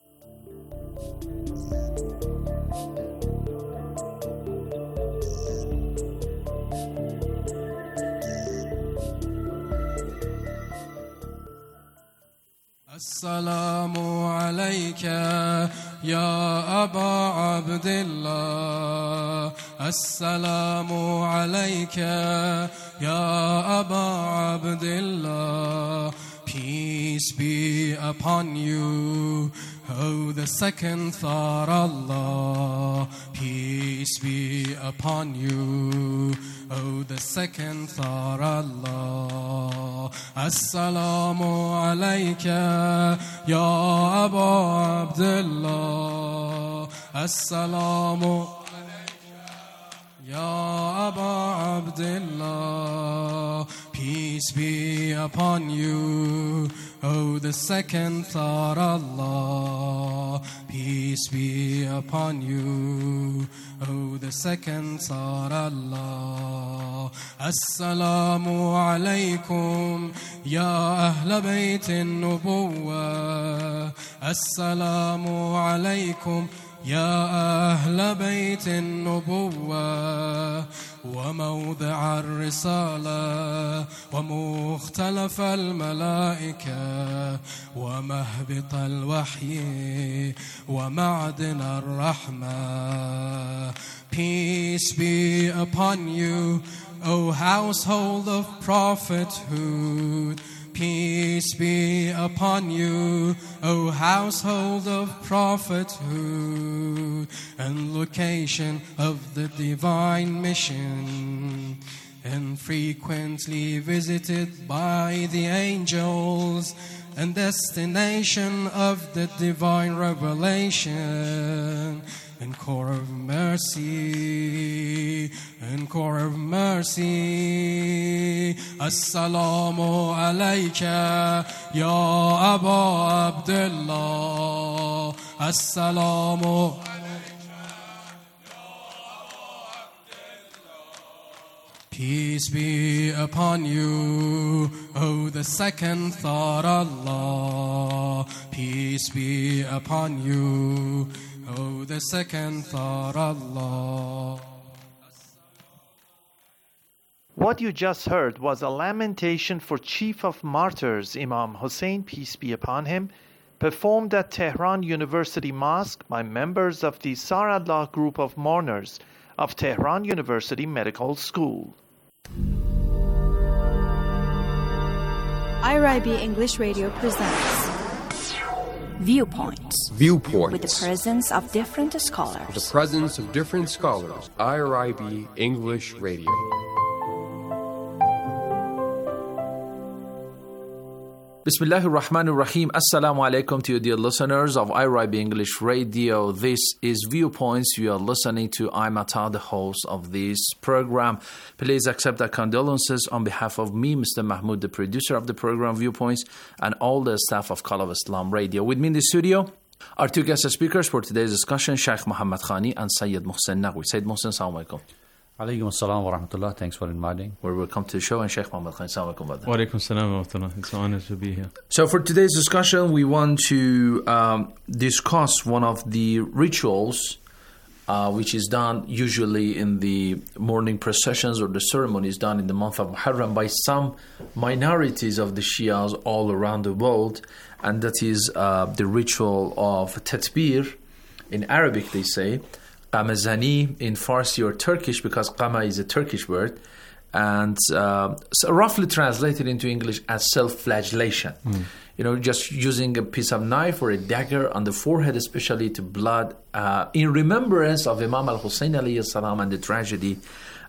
Assalamu alayka ya Aba Abdullah. Assalamu alayka ya Aba Abdullah. Peace be upon you, oh the second thought Allah. Peace be upon you, oh the second thought Allah. Assalamu alayka ya Aba Abdullah. Assalamu Ya Aba Abdullah, peace be upon you, Oh, the second thought, Allah, peace be upon you. Oh, the second thought, Allah. Assalamu alaykum, ya Ahl Bayt al-Nubuwwah. Assalamu alaykum, يا أهل بيت النبوة وموضع الرسالة ومختلف الملائكة ومهبط الوحي ومعدن الرحمة. Peace be upon you, O household of prophethood. Peace be upon you, O household of prophethood, and location of the divine mission, and frequently visited by the angels, and destination of the divine revelation, and core of mercy, and core of mercy. Assalamu alayka ya Aba Abdullah. Assalamu Peace be upon you, O the second thought, Allah. Peace be upon you, O the second thought, Allah. What you just heard was a lamentation for Chief of Martyrs Imam Hussein, peace be upon him, performed at Tehran University Mosque by members of the Saradullah group of mourners of Tehran University Medical School. I R I B English Radio presents Viewpoints. Viewpoints. With the presence of different scholars. The presence of different scholars. I R I B English Radio. Bismillahir Rahmanir Rahim. Assalamu alaikum to you, dear listeners of I R I B English Radio. This is Viewpoints. You are listening to I'm Ata, the host of this program. Please accept our condolences on behalf of me, Mister Mahmoud, the producer of the program Viewpoints, and all the staff of Call of Islam Radio. With me in the studio are two guest speakers for today's discussion, Sheikh Muhammad Khani and Sayyid Mohsen Naqvi. Sayyid Mohsen, assalamu alaikum. Alaikum assalam wa rahmatullah. Thanks for inviting. Well, welcome to the show. And Sheikh Muhammad Khani, assalamu alaikum. Wa alaikum assalam wa rahmatullah. It's an honor to be here. So for today's discussion, we want to um, discuss one of the rituals uh, which is done usually in the morning processions or the ceremonies done in the month of Muharram by some minorities of the Shias all around the world, and that is uh, the ritual of Tatbir. In Arabic, they say Qamazani, in Farsi or Turkish, because Qama is a Turkish word, and uh, so roughly translated into English as self-flagellation. Mm. You know, just using a piece of knife or a dagger on the forehead, especially to blood, uh, in remembrance of Imam al-Hussein alayhi salam and the tragedy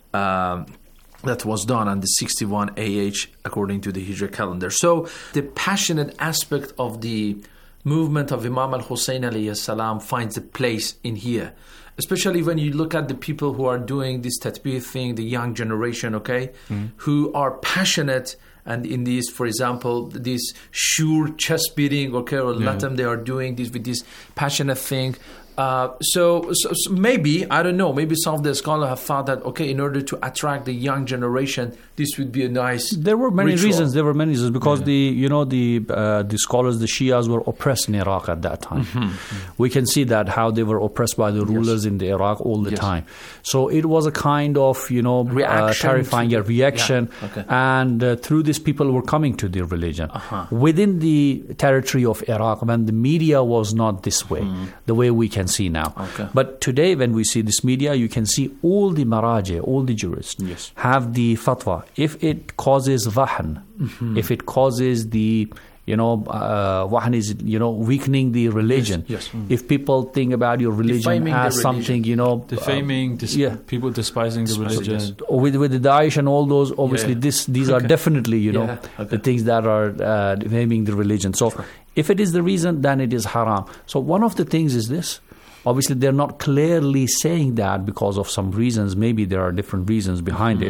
uh, that was done on the sixty-one A H according to the Hijra calendar. So the passionate aspect of the movement of Imam al-Hussein alayhi salam finds a place in here. Especially when you look at the people who are doing this tatbir thing, the young generation, okay, mm. who are passionate, and in this, for example, this sure chest beating, okay, or yeah. latam, they are doing this with this passionate thing. Uh, so, so, so maybe, I don't know, maybe some of the scholars have thought that, okay, in order to attract the young generation, this would be a nice There were many ritual. reasons. There were many reasons because yeah. the, you know, the uh, the scholars, the Shias were oppressed in Iraq at that time. Mm-hmm. Mm-hmm. We can see that how they were oppressed by the rulers yes. in the Iraq all the yes. time. So it was a kind of, you know, uh, terrifying a reaction. Yeah. Okay. And uh, through this, people were coming to their religion. Uh-huh. Within the territory of Iraq, when the media was not this way, mm. the way we can see now. Okay. But today, when we see this media, you can see all the maraji, all the jurists yes. have the fatwa. If it causes wahn, mm-hmm. if it causes the, you know, uh, wahn is, you know, weakening the religion. Yes. Yes. Mm. If people think about your religion Defaming as religion. something, you know, uh, defaming, dis- yeah. people despising the religion. With with the Daesh and all those, obviously, yeah. this these okay. are definitely, you know, yeah. okay. the things that are uh, defaming the religion. So, sure. if it is the reason, then it is haram. So, one of the things is this. Obviously, they're not clearly saying that because of some reasons. Maybe there are different reasons behind mm. it.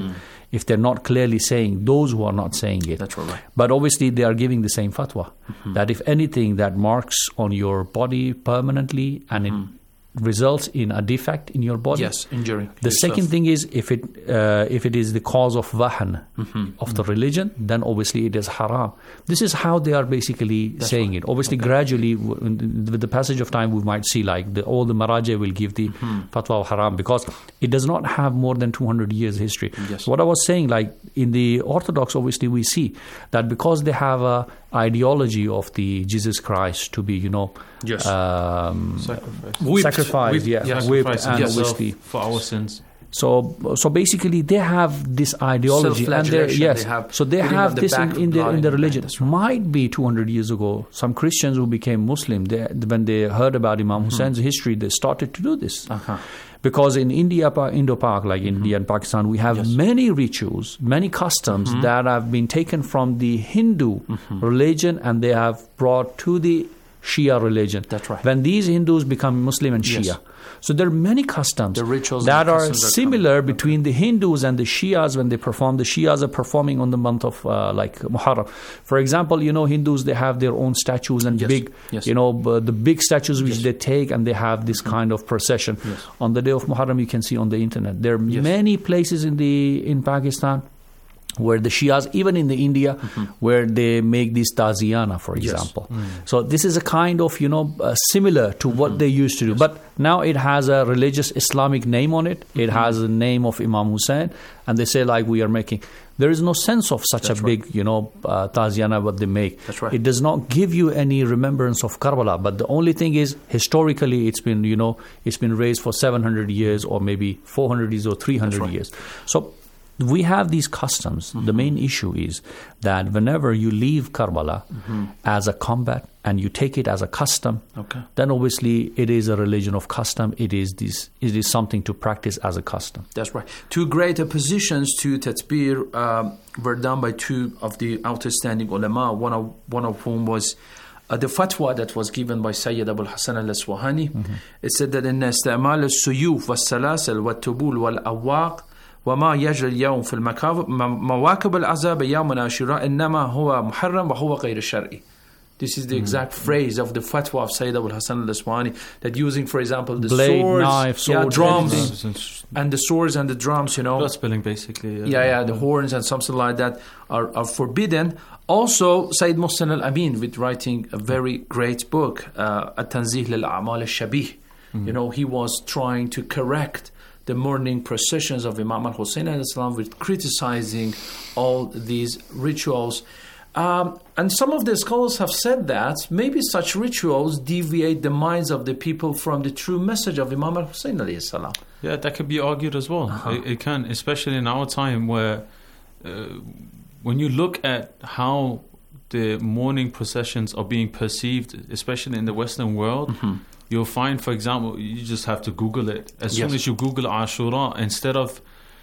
if they're not clearly saying, those who are not saying it. That's right. But obviously they are giving the same fatwa, mm-hmm. that if anything that marks on your body permanently and mm-hmm. it results in a defect in your body. Yes, injury. The yourself. second thing is if it uh, if it is the cause of wahn mm-hmm. of the religion, then obviously it is haram. This is how they are basically That's saying right. it. Obviously, okay. gradually, with the passage of time, we might see like the, all the maraja will give the mm-hmm. fatwa of haram because it does not have more than two hundred years history. Yes. So what I was saying, like in the Orthodox, obviously we see that because they have a ideology of the Jesus Christ to be, you know, yes. um, sacrifice, whipped, sacrifice, whipped, yeah, yeah, whipped and obviously for our sins. So, so basically, they have this ideology, and they yes, they have so they have the this in, in the in the religion. Right. Might be two hundred years ago, some Christians who became Muslim, they, when they heard about Imam mm-hmm. Hussein's history, they started to do this. Uh-huh. Because in India, Indo-Pak, like mm-hmm. India and Pakistan, we have yes. many rituals, many customs mm-hmm. that have been taken from the Hindu mm-hmm. religion and they have brought to the Shia religion. That's right. When these Hindus become Muslim and Shia. Yes. So there are many customs the rituals that are customs similar are between the Hindus and the Shias when they perform. The Shias are performing on the month of uh, like Muharram. For example, you know, Hindus, they have their own statues and yes. big, yes. you know, uh, the big statues which yes. they take and they have this mm-hmm. kind of procession. Yes. On the day of Muharram, you can see on the internet. There are yes. many places in the in Pakistan where the Shias, even in the India, mm-hmm. where they make this Taziana, for example. Yes. Mm. So this is a kind of, you know, uh, similar to what mm-hmm. they used to do. Yes. But now it has a religious Islamic name on it. It mm-hmm. has the name of Imam Hussein. And they say, like, we are making... There is no sense of such That's a big, right. you know, uh, Taziana what they make. That's right. It does not give you any remembrance of Karbala. But the only thing is, historically, it's been, you know, it's been raised for seven hundred years or maybe four hundred years or three hundred right. years. So... we have these customs. Mm-hmm. The main issue is that whenever you leave Karbala mm-hmm. as a combat and you take it as a custom, okay. then obviously it is a religion of custom. It is this. It is something to practice as a custom. That's right. Two great oppositions to Tatbir um, were done by two of the outstanding ulama, one of, one of whom was uh, the fatwa that was given by Sayyid Abu al-Hasan al-Aswahani. Mm-hmm. It said that إن استعمال السيوف والسلاسل والتبول والأواق وما يجري اليوم في المواكب العزاء بيومنا عاشوراء إنما هو محرم وهو غير شرعي. This is the exact mm-hmm. phrase of the fatwa of Sayyid Abu al-Hasan al-Aswani, that using, for example, the blade, swords, knife, sword, yeah, drums, drums, and the swords and the drums, you know. Blood spilling, basically. Yeah, yeah, yeah the horns and something like that are, are forbidden. Also, Sayyid Muhsin al-Amin, with writing a very great book, uh, At-Tanzih lil-A'mal al-Shabih. You know, he was trying to correct the morning processions of Imam al-Hussein al-Islam with criticizing all these rituals. Um, and some of the scholars have said that maybe such rituals deviate the minds of the people from the true message of Imam al-Hussein alayhi salam. Yeah, that could be argued as well. Uh-huh. It, it can, especially in our time where uh, when you look at how the morning processions are being perceived, especially in the Western world, mm-hmm. you'll find, for example, you just have to Google it. As yes. soon as you Google Ashura, instead of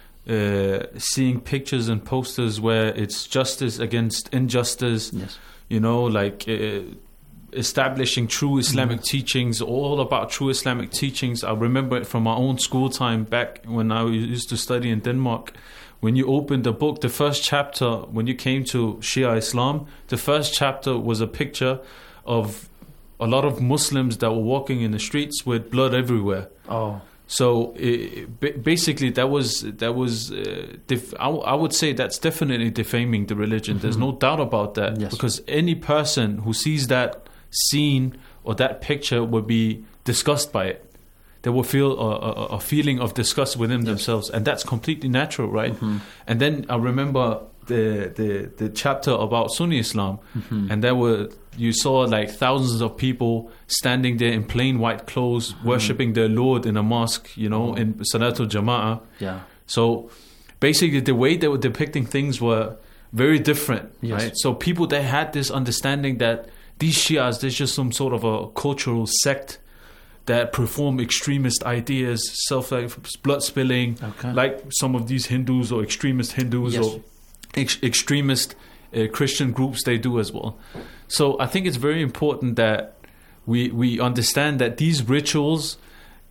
uh, seeing pictures and posters where it's justice against injustice, yes. you know, like uh, establishing true Islamic mm-hmm. teachings, all about true Islamic teachings. I remember it from my own school time back when I used to study in Denmark. When you opened the book, the first chapter, when you came to Shia Islam, the first chapter was a picture of a lot of Muslims that were walking in the streets with blood everywhere. Oh, so it, basically, that was that was. Uh, def- I, w- I would say that's definitely defaming the religion. Mm-hmm. There's no doubt about that. Yes. Because any person who sees that scene or that picture would be disgusted by it. They will feel a, a, a feeling of disgust within yes. themselves, and that's completely natural, right? Mm-hmm. And then I remember the the the chapter about Sunni Islam, mm-hmm. and there were. You saw like thousands of people standing there in plain white clothes, mm-hmm. worshipping their Lord in a mosque, you know, oh. in Salatul Jama'ah. Yeah. So basically the way they were depicting things were very different, yes. right? So people, they had this understanding that these Shias, there's just some sort of a cultural sect that perform extremist ideas, self like blood spilling, okay. like some of these Hindus or extremist Hindus yes. or ex- extremist uh, Christian groups, they do as well. So I think it's very important that we we understand that these rituals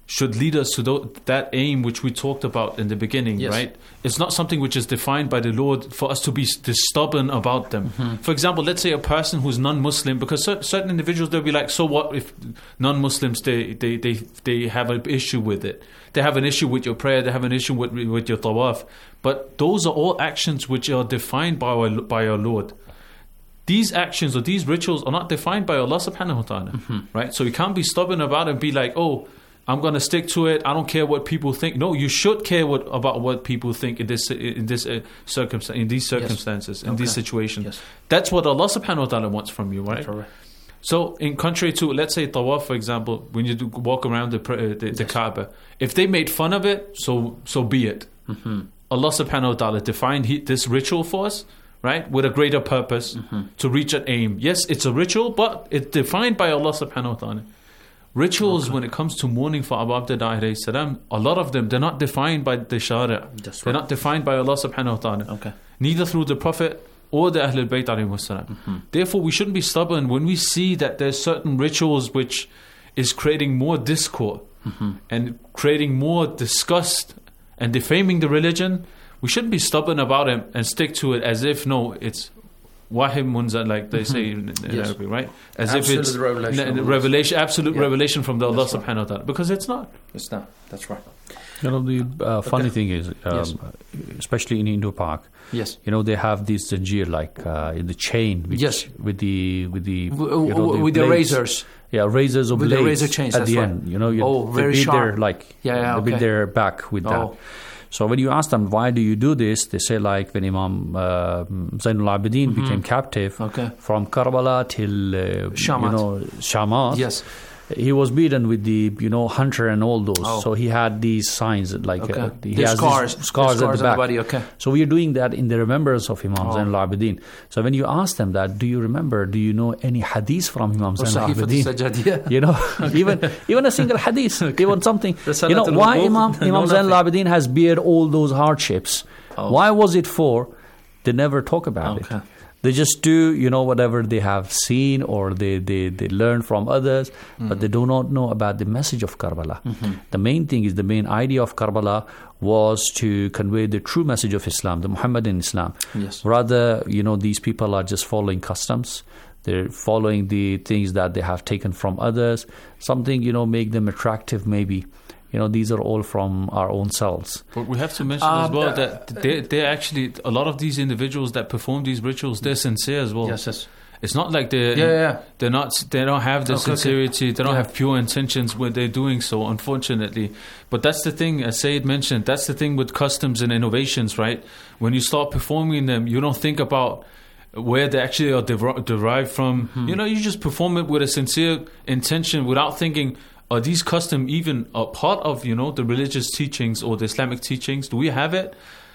should lead us to th- that aim which we talked about in the beginning, Yes. right? It's not something which is defined by the Lord for us to be st- stubborn about them. Mhm. For example, let's say a person who's non-Muslim, because cer- certain individuals, they'll be like, so what if non-Muslims, they, they, they, they have an issue with it. They have an issue with your prayer, they have an issue with, with your tawaf. But those are all actions which are defined by our, by our Lord. These actions or these rituals are not defined by Allah subhanahu wa ta'ala, Mm-hmm. right? So you can't be stubborn about it and be like, oh, I'm going to stick to it. I don't care what people think. No, you should care what, about what people think in this in this uh, circumstance, in these circumstances, in Okay. these situations. Yes. That's what Allah subhanahu wa ta'ala wants from you, right? Correct. So, in contrary to, let's say, tawaf, for example, when you do walk around the pr- uh, the, the Kaaba, if they made fun of it, so so be it. Mm-hmm. Allah subhanahu wa ta'ala defined he, this ritual for us, right, with a greater purpose Mm-hmm. to reach an aim. Yes, it's a ritual, but it's defined by Allah subhanahu wa ta'ala. Rituals, when it comes to mourning for Abu Abdullah alayhi salam, a lot of them, they're not defined by the Sharia. That's They're right. not defined by Allah subhanahu wa ta'ala. Okay. Neither through the Prophet or the Ahlul Bayt alayhi salam. Mm-hmm. Therefore, we shouldn't be stubborn when we see that there's certain rituals which is creating more discord Mm-hmm. and creating more disgust and defaming the religion. We shouldn't be stubborn about it and stick to it as if, no, it's wahim munzal, like they say in, in Yes. Arabic, right? As Absolute if it's revelation n- of Allah. revelation, absolute Yeah. revelation from the Allah That's right. subhanahu wa ta'ala. Because it's not. It's not. That's right. You know, the uh, funny Okay. thing is, um, Yes. especially in Indo Pak, Yes. you know, they have these zanjir, like uh, in the chain, which, Yes. with the with the W- you know, w- with the blades. razors. Yeah, razors or With the blades razor chains, at that's the right. end. You know, you, Oh, they very beat sharp. their like Yeah, yeah, they beat okay. their back with that. Oh. So when you ask them why do you do this, they say like when Imam uh, Zainul Abidin Mhm. became captive Okay. from Karbala till uh, Shamat. you know Shamat. Yes. He was beaten with the you know hunter and all those. Oh. So he had these signs like Okay. uh, he The has these scars. scars, The scars at the on the back. body, okay. So we are doing that in the remembrance of Imam Oh. Zainul Abidin. So when you ask them that, do you remember? Do you know any hadith from Imam Or Zainul Sahifat Abidin? al-Sajjad, You know, even even a single hadith, even something. You know Risalatul why Wudu, Imam no Imam Zainul nothing. Abidin has beared all those hardships? Oh. Why was it for? They never talk about Okay. it. They just do, you know, whatever they have seen or they, they, they learn from others, but they do not know about the message of Karbala. Mhm. The main thing is the main idea of Karbala was to convey the true message of Islam, the Muhammadan Islam. Yes. Rather, you know, these people are just following customs. They're following the things that they have taken from others. Something, you know, make them attractive maybe. You know, these are all from our own selves. But we have to mention Uh, as well uh, that they they're actually, a lot of these individuals that perform these rituals, they're sincere as well. Yes, yes. It's not like they're Yeah, yeah, yeah. they're not they don't have the Okay, okay. sincerity, they don't Yeah. have pure intentions when they're doing so, unfortunately. But that's the thing, as Said mentioned, that's the thing with customs and innovations, right? When you start performing them, you don't think about where they actually are der- derived from. Hmm. You know, you just perform it with a sincere intention without thinking, are these customs even a part of, you know, the religious teachings or the Islamic teachings? Do we have it?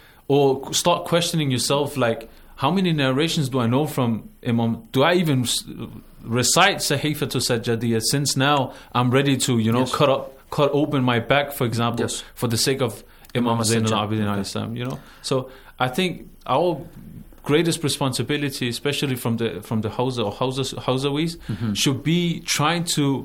Or start questioning yourself, like, how many narrations do I know from Imam? Do I even s- recite Sahifatul Sajjadiyya since now I'm ready to, you know, Yes. cut up, cut open my back, for example, Yes. for the sake of Imam Imam Zainul Sajjad. Abidin alayhi salam, you know? So I think our greatest responsibility, especially from the from the Hausa or Hausa, Hausawis, Mhm. should be trying to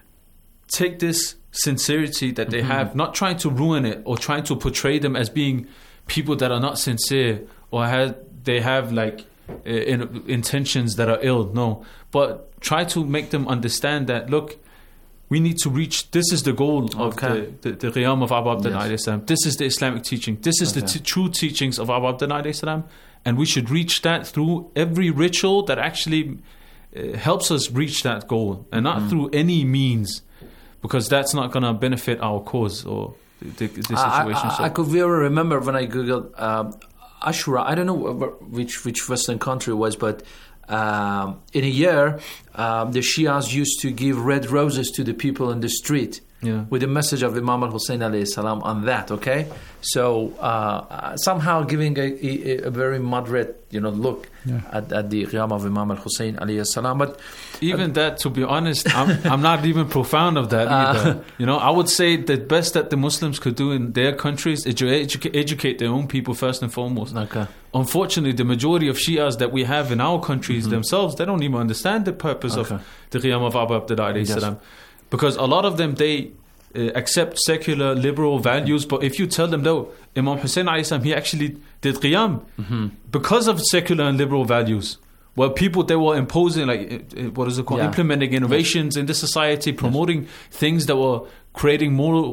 take this sincerity that they Mhm. have, not trying to ruin it or trying to portray them as being people that are not sincere or have, they have like uh, in, intentions that are ill. No, but try to make them understand that, look, we need to reach, this is the goal of Okay. the, the, the Qiyam of Abu Abdullah Yes. alayhi salam. This is the Islamic teaching. This is the Okay. t- true teachings of Abu Abdullah alayhi salam. And we should reach that through every ritual that actually uh, helps us reach that goal, and not Mhm. through any means, because that's not going to benefit our cause or the, the, the I, situation. I, So- I could very remember when I googled um, Ashura. I don't know wh- which which Western country it was, but um, in a year, um, the Shias used to give red roses to the people in the street. Yeah. With the message of Imam al-Hussein alayhi salam on that, okay? So uh, somehow giving a, a, a very moderate, you know, look Yeah. at, at the Qiyam of Imam al-Hussein alayhi salam. But Even that, to be honest, I'm, I'm not even profound of that either. Uh, you know, I would say the best that the Muslims could do in their countries is to edu- educate their own people first and foremost. Okay. Unfortunately, the majority of Shias that we have in our countries Mhm. themselves, they don't even understand the purpose Okay. of the Qiyam of Abu Abdullah alayhi Yes. salam. Because a lot of them, they uh, accept secular liberal values, but if you tell them, no, Imam Hussein alayhi salam, he actually did qiyam mm-hmm. because of secular and liberal values. Well, people, they were imposing, like, what is it called, yeah. implementing innovations yes. in the society, promoting yes. things that were creating more